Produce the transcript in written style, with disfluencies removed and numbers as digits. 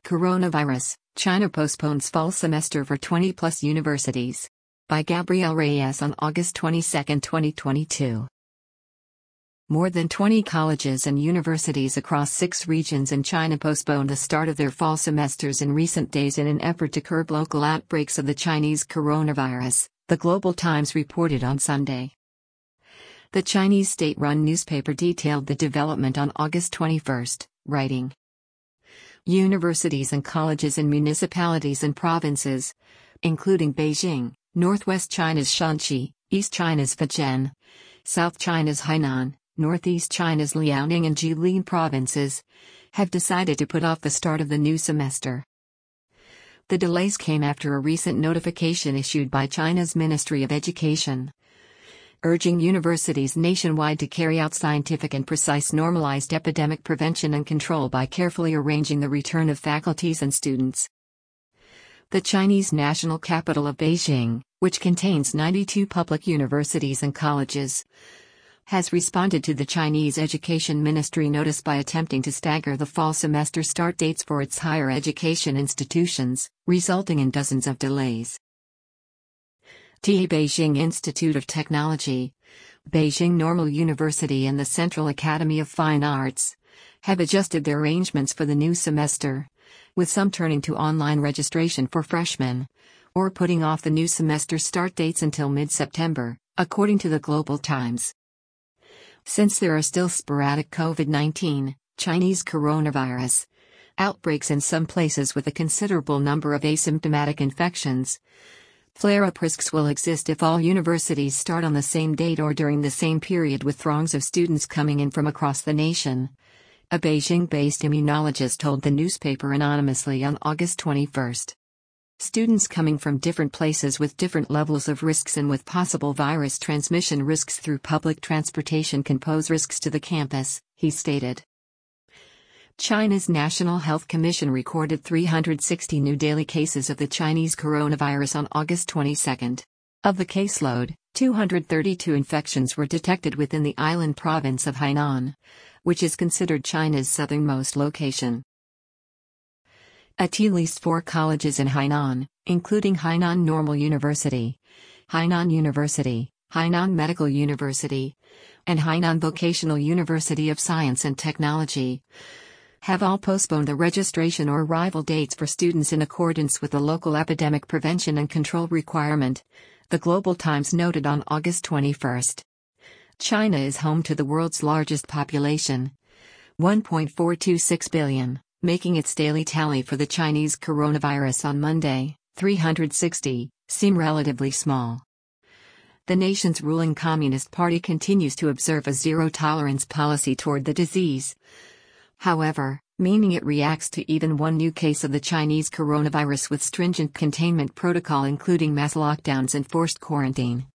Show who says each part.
Speaker 1: Coronavirus, China postpones fall semester for 20-plus universities. By Gabriel Reyes on August 22, 2022. More than 20 colleges and universities across 6 regions in China postponed the start of their fall semesters in recent days in an effort to curb local outbreaks of the Chinese coronavirus, the Global Times reported on Sunday. The Chinese state-run newspaper detailed the development on August 21, writing, "Universities and colleges in municipalities and provinces, including Beijing, Northwest China's Shanxi, East China's Fujian, South China's Hainan, Northeast China's Liaoning and Jilin provinces, have decided to put off the start of the new semester." The delays came after a recent notification issued by China's Ministry of Education, urging universities nationwide to carry out scientific and precise normalized epidemic prevention and control by carefully arranging the return of faculties and students. The Chinese national capital of Beijing, which contains 92 public universities and colleges, has responded to the Chinese Education Ministry notice by attempting to stagger the fall semester start dates for its higher education institutions, resulting in dozens of delays. TI Beijing Institute of Technology, Beijing Normal University and the Central Academy of Fine Arts have adjusted their arrangements for the new semester, with some turning to online registration for freshmen, or putting off the new semester start dates until mid-September, according to the Global Times. Since there are still sporadic COVID-19, Chinese coronavirus outbreaks in some places with a considerable number of asymptomatic infections, flare-up risks will exist if all universities start on the same date or during the same period with throngs of students coming in from across the nation, a Beijing-based immunologist told the newspaper anonymously on August 21. Students coming from different places with different levels of risks and with possible virus transmission risks through public transportation can pose risks to the campus, he stated. China's National Health Commission recorded 360 new daily cases of the Chinese coronavirus on August 22. Of the caseload, 232 infections were detected within the island province of Hainan, which is considered China's southernmost location. At least 4 colleges in Hainan, including Hainan Normal University, Hainan University, Hainan Medical University, and Hainan Vocational University of Science and Technology, have all postponed the registration or arrival dates for students in accordance with the local epidemic prevention and control requirement, the Global Times noted on August 21. China is home to the world's largest population, 1.426 billion, making its daily tally for the Chinese coronavirus on Monday, 360, seem relatively small. The nation's ruling Communist Party continues to observe a zero-tolerance policy toward the disease, however, meaning it reacts to even one new case of the Chinese coronavirus with stringent containment protocol including mass lockdowns and forced quarantine.